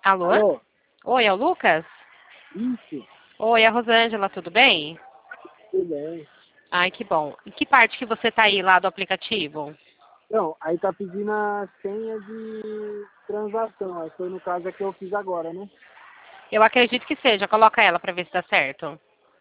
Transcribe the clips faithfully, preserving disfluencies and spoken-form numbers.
Alô? Alô? Oi, é o Lucas? Isso, Oi, é a Rosângela, tudo bem? tudo bem. Ai, que bom. Em que parte que você tá aí lá do aplicativo? Então, aí tá pedindo a senha de transação. Aí foi no caso que eu fiz agora, né? Eu acredito que seja. Coloca ela para ver se dá certo.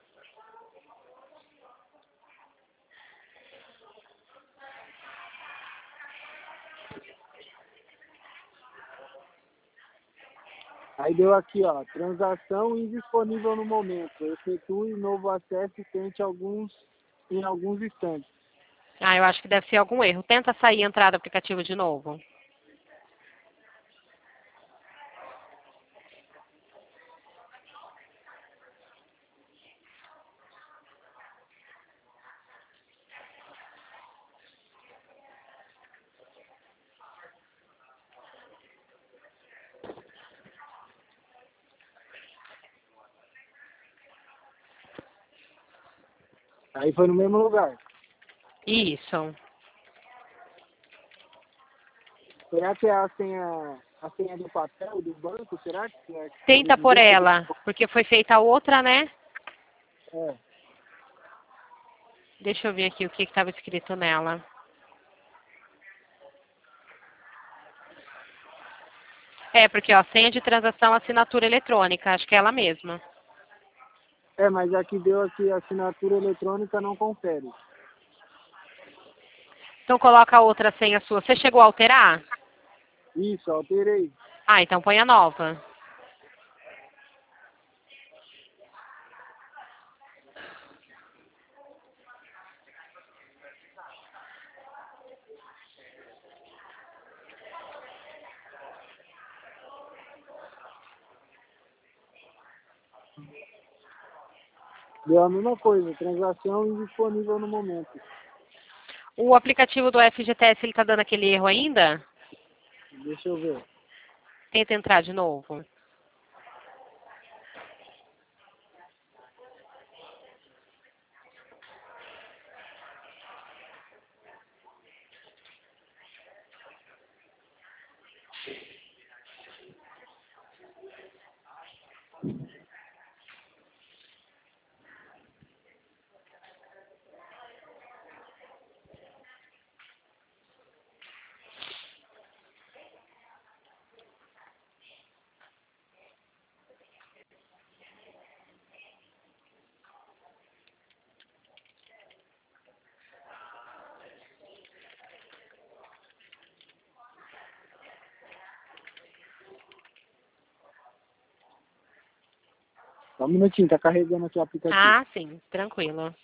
Aí deu aqui, ó, transação indisponível no momento. Efetue novo acesso e tente alguns, em alguns instantes. Ah, eu acho que deve ser algum erro. Tenta sair e entrar do aplicativo de novo. Aí foi no mesmo lugar. Isso. Será que é a senha, a senha do papel do banco? Será que é Tenta por evidente? ela, porque foi feita a outra, né? É. Deixa eu ver aqui o que estava escrito nela. É, porque ó, senha de transação, assinatura eletrônica. Acho que é ela mesma. É, mas aqui deu aqui assinatura eletrônica não confere. Então coloca a outra senha sua. Você chegou a alterar? Isso, alterei. Ah, então põe a nova. Deu a mesma coisa, transação indisponível no momento. O aplicativo do F G T S, ele tá dando aquele erro ainda? Deixa eu ver. Tenta entrar de novo. Só um minutinho, tá carregando aqui o aplicativo. Ah, sim, tranquilo.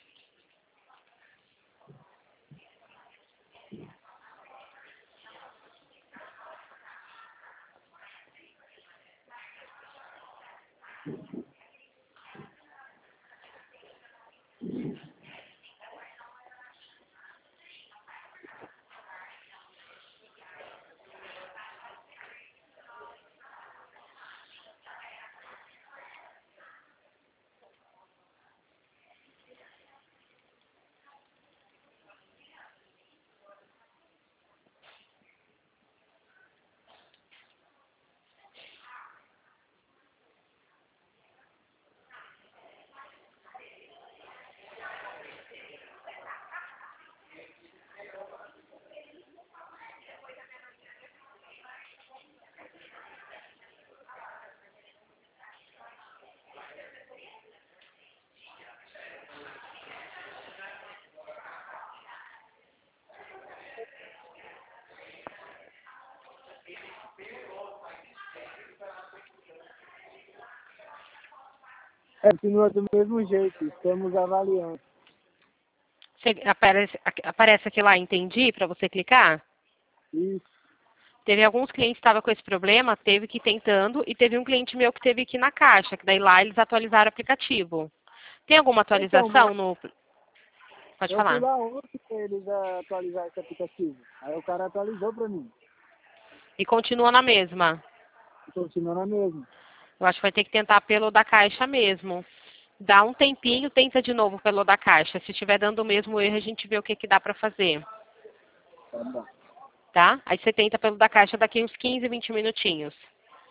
É, continua do mesmo jeito, estamos avaliando. Você- aparece, aparece aqui lá, entendi, para você clicar? Isso. Teve alguns clientes que estavam com esse problema, teve que ir tentando, e teve um cliente meu que teve que ir na caixa, que daí lá eles atualizaram o aplicativo. Tem alguma Então, mas atualização no... Pode eu fui falar. lá ontem pra eles atualizar esse aplicativo. Aí o cara atualizou pra mim. E continua na mesma. E continua na mesma. Eu acho que vai ter que tentar pelo da caixa mesmo. Dá um tempinho, tenta de novo pelo da caixa. Se estiver dando o mesmo erro, a gente vê o que, que dá para fazer. Tá bom. Tá? Aí você tenta pelo da caixa daqui uns quinze, vinte minutinhos.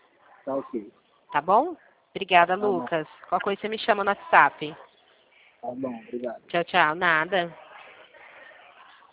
Tá ok. Tá bom? Obrigada, Tá bom. Lucas. Qualquer coisa você me chama no WhatsApp. Tá bom, obrigado. Tchau, tchau. Nada.